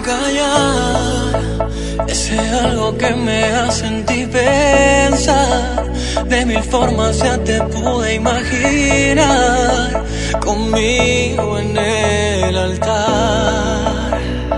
callar ese algo que me hace en ti pensar. De mil formas ya te pude imaginar conmigo en el altar.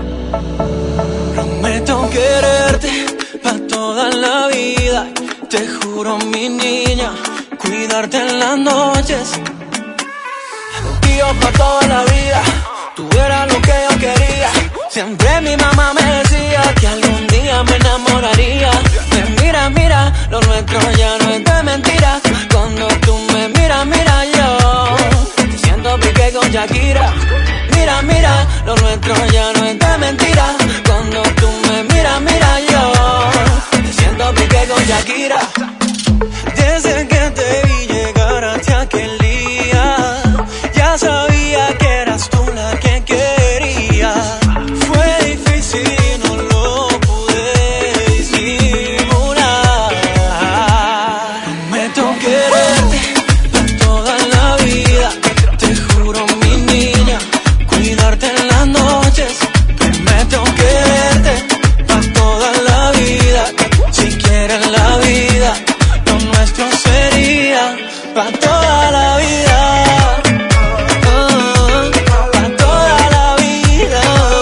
Prometo quererte pa' toda la vida. Te juro, mi niña, cuidarte en las noches. Tío, pa' toda la vida, tú eras lo que yo quería. Siempre mi mamá me decía que algún día me enamoraría. Mira, mira, lo nuestro ya no es de mentira. Cuando tú me miras, mira yo te siento pique con Shakira. Mira, mira, lo nuestro ya no es de mentira. Cuando tú me miras, mira yo te siento pique con Shakira. Desde que te vi llegar hacia aquel día, ya sabía que eras tú la que quería. Fue difícil y no lo pude disimular. Prometo quererte por toda la vida. Te juro, mi niña, cuidarte en las noches. Prometo quererte por toda la vida. Si quieres la vida, lo nuestro sería pa' toda la vida. Pa' toda la vida.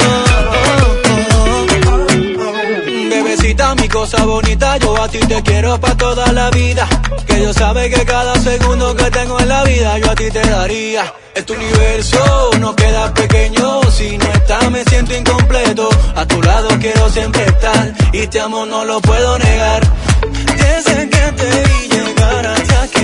Bebecita, mi cosa bonita, yo a ti te quiero pa' toda la vida. Que yo sabe que cada segundo que tengo en la vida yo a ti te daría. Este universo no queda pequeño, si no estás me siento incompleto. A tu lado quiero siempre estar y te amo, no lo puedo negar. Desde que te vi llegar hacia aquí